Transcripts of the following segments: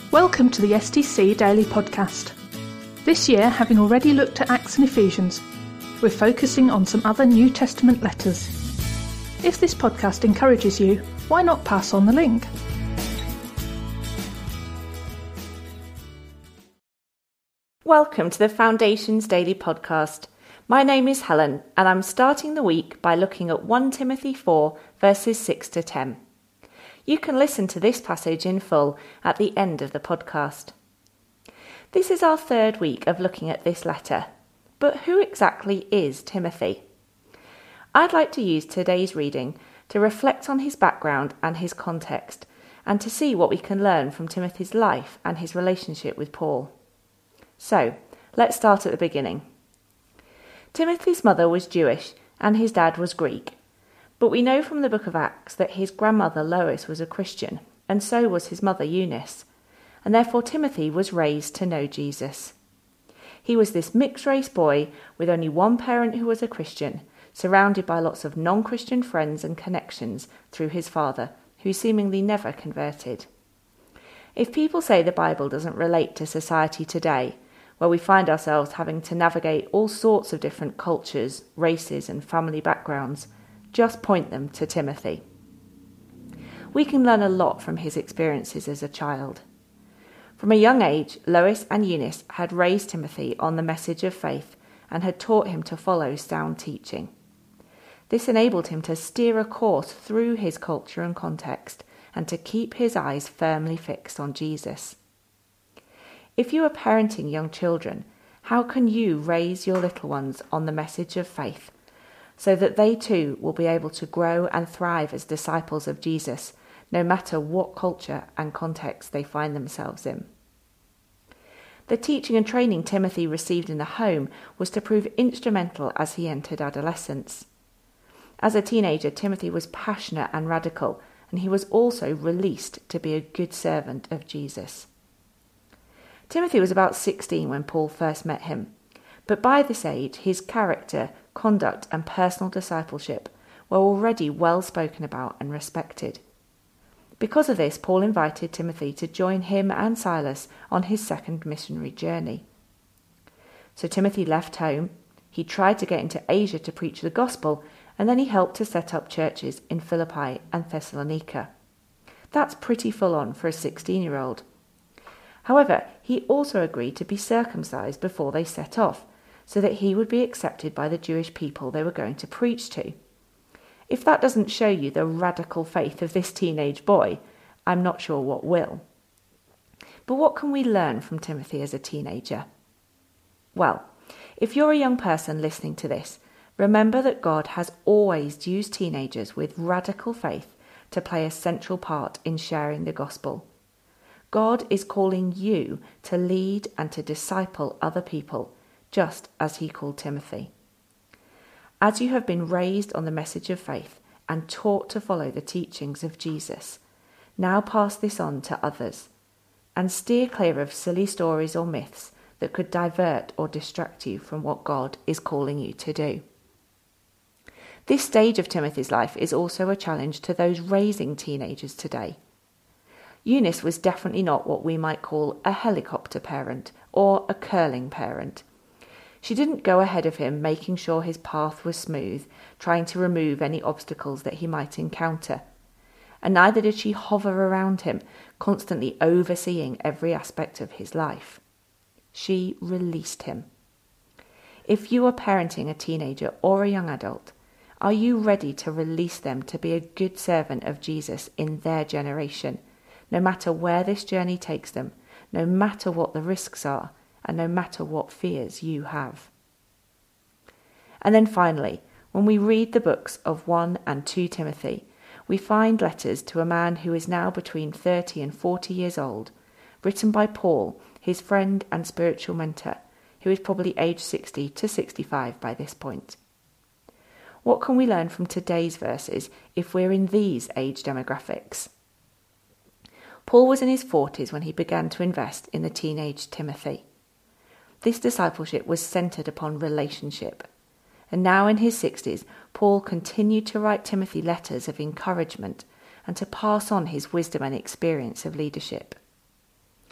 Welcome to the STC Daily Podcast. This year, having already looked at Acts and Ephesians, we're focusing on some other New Testament letters. If this podcast encourages you, why not pass on the link? Welcome to the Foundations Daily Podcast. My name is Helen, and I'm starting the week by looking at 1 Timothy 4, verses 6 to 10. You can listen to this passage in full at the end of the podcast. This is our third week of looking at this letter, but who exactly is Timothy? I'd like to use today's reading to reflect on his background and his context, and to see what we can learn from Timothy's life and his relationship with Paul. So, let's start at the beginning. Timothy's mother was Jewish and his dad was Greek. But we know from the book of Acts that his grandmother Lois was a Christian, and so was his mother Eunice, and therefore Timothy was raised to know Jesus. He was this mixed-race boy with only one parent who was a Christian, surrounded by lots of non-Christian friends and connections through his father, who seemingly never converted. If people say the Bible doesn't relate to society today, where we find ourselves having to navigate all sorts of different cultures, races and family backgrounds, just point them to Timothy. We can learn a lot from his experiences as a child. From a young age, Lois and Eunice had raised Timothy on the message of faith and had taught him to follow sound teaching. This enabled him to steer a course through his culture and context and to keep his eyes firmly fixed on Jesus. If you are parenting young children, how can you raise your little ones on the message of faith, so that they too will be able to grow and thrive as disciples of Jesus, no matter what culture and context they find themselves in? The teaching and training Timothy received in the home was to prove instrumental as he entered adolescence. As a teenager, Timothy was passionate and radical, and he was also released to be a good servant of Jesus. Timothy was about 16 when Paul first met him, but by this age his character, conduct and personal discipleship were already well spoken about and respected. Because of this, Paul invited Timothy to join him and Silas on his second missionary journey. So Timothy left home, he tried to get into Asia to preach the gospel, and then he helped to set up churches in Philippi and Thessalonica. That's pretty full on for a 16-year-old. However, he also agreed to be circumcised before they set off, so that he would be accepted by the Jewish people they were going to preach to. If that doesn't show you the radical faith of this teenage boy, I'm not sure what will. But what can we learn from Timothy as a teenager? Well, if you're a young person listening to this, remember that God has always used teenagers with radical faith to play a central part in sharing the gospel. God is calling you to lead and to disciple other people, just as he called Timothy. As you have been raised on the message of faith and taught to follow the teachings of Jesus, now pass this on to others and steer clear of silly stories or myths that could divert or distract you from what God is calling you to do. This stage of Timothy's life is also a challenge to those raising teenagers today. Eunice was definitely not what we might call a helicopter parent or a curling parent. She didn't go ahead of him making sure his path was smooth, trying to remove any obstacles that he might encounter. And neither did she hover around him, constantly overseeing every aspect of his life. She released him. If you are parenting a teenager or a young adult, are you ready to release them to be a good servant of Jesus in their generation, no matter where this journey takes them, no matter what the risks are, and no matter what fears you have? And then finally, when we read the books of 1 and 2 Timothy, we find letters to a man who is now between 30 and 40 years old, written by Paul, his friend and spiritual mentor, who is probably aged 60 to 65 by this point. What can we learn from today's verses if we're in these age demographics? Paul was in his 40s when he began to invest in the teenage Timothy. This discipleship was centered upon relationship. And now in his 60s, Paul continued to write Timothy letters of encouragement and to pass on his wisdom and experience of leadership.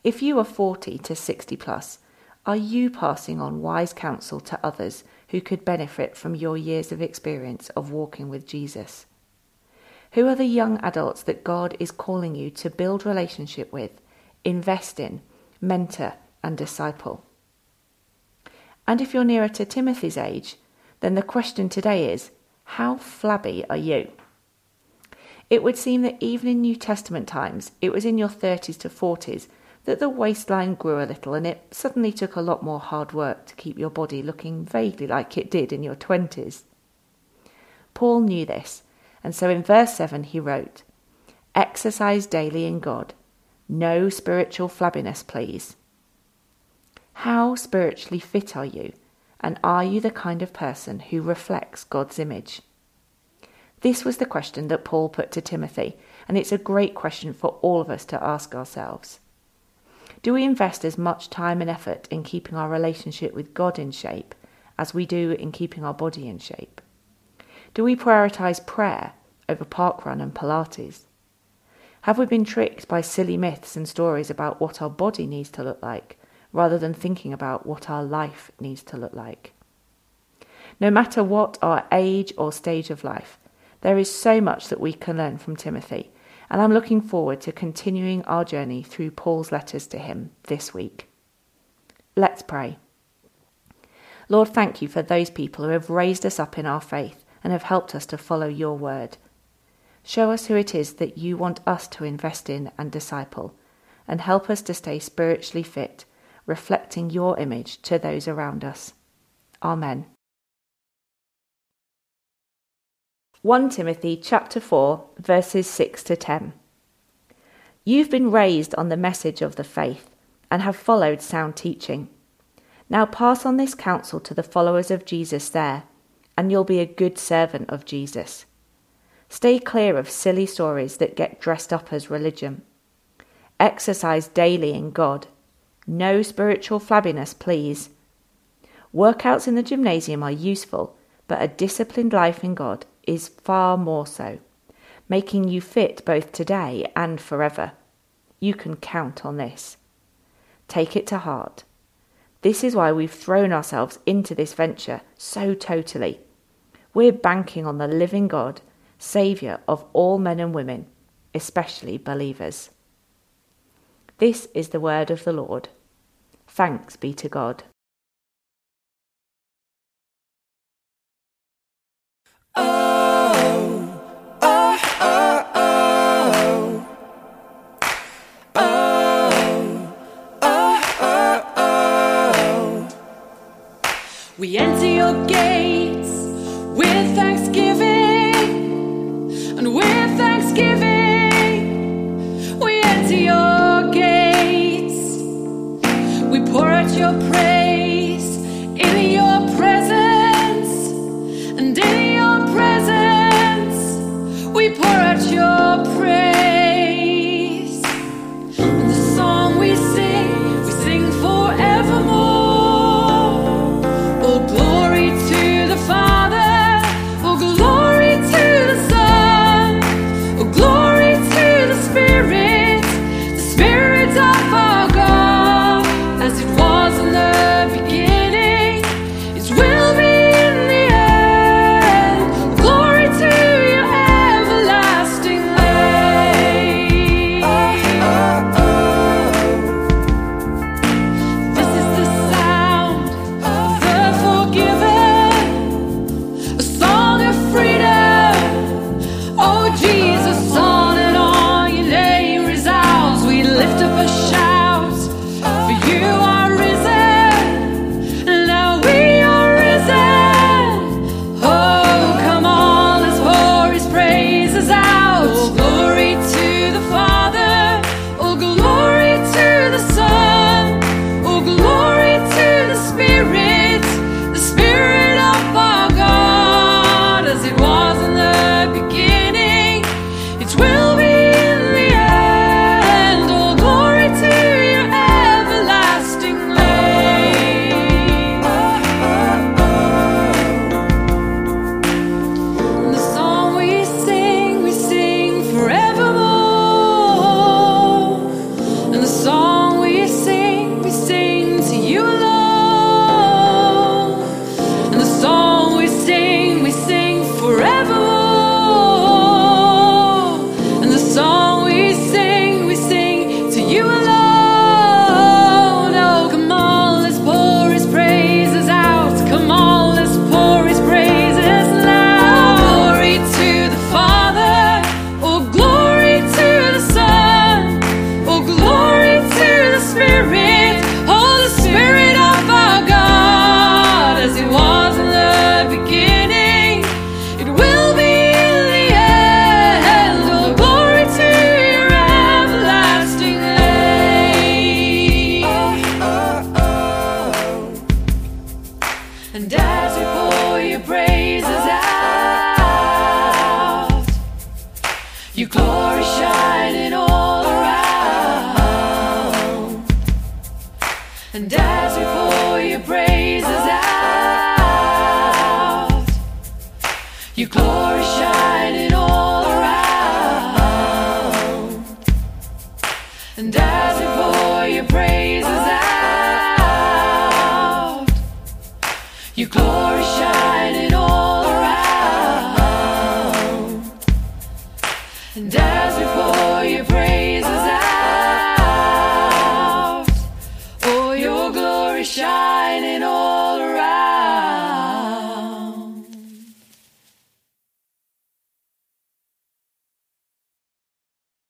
If you are 40 to 60 plus, are you passing on wise counsel to others who could benefit from your years of experience of walking with Jesus? Who are the young adults that God is calling you to build relationship with, invest in, mentor and disciple? And if you're nearer to Timothy's age, then the question today is, how flabby are you? It would seem that even in New Testament times, it was in your 30s to 40s that the waistline grew a little, and it suddenly took a lot more hard work to keep your body looking vaguely like it did in your 20s. Paul knew this, and so in verse 7 he wrote, "Exercise daily in God. No spiritual flabbiness, please." How spiritually fit are you, and are you the kind of person who reflects God's image? This was the question that Paul put to Timothy, and it's a great question for all of us to ask ourselves. Do we invest as much time and effort in keeping our relationship with God in shape as we do in keeping our body in shape? Do we prioritise prayer over parkrun and Pilates? Have we been tricked by silly myths and stories about what our body needs to look like, rather than thinking about what our life needs to look like? No matter what our age or stage of life, there is so much that we can learn from Timothy, and I'm looking forward to continuing our journey through Paul's letters to him this week. Let's pray. Lord, thank you for those people who have raised us up in our faith and have helped us to follow your word. Show us who it is that you want us to invest in and disciple, and help us to stay spiritually fit, reflecting your image to those around us. Amen. 1 Timothy chapter 4, verses 6 to 10. You've been raised on the message of the faith and have followed sound teaching. Now pass on this counsel to the followers of Jesus there, and you'll be a good servant of Jesus. Stay clear of silly stories that get dressed up as religion. Exercise daily in God. No spiritual flabbiness, please. Workouts in the gymnasium are useful, but a disciplined life in God is far more so, making you fit both today and forever. You can count on this. Take it to heart. This is why we've thrown ourselves into this venture so totally. We're banking on the living God, Saviour of all men and women, especially believers. This is the word of the Lord. Thanks be to God. We enter your gates with thanksgiving, and with thanksgiving we enter your gates. We pour out your praise in your presence, and in your presence we pour out your praise. And the song we sing forevermore. Glory to the And as we pour your praises out, your glory shining all around. And as we pour your praises out, your glory shining all around. And as we pour your praises out, oh, your glory shining all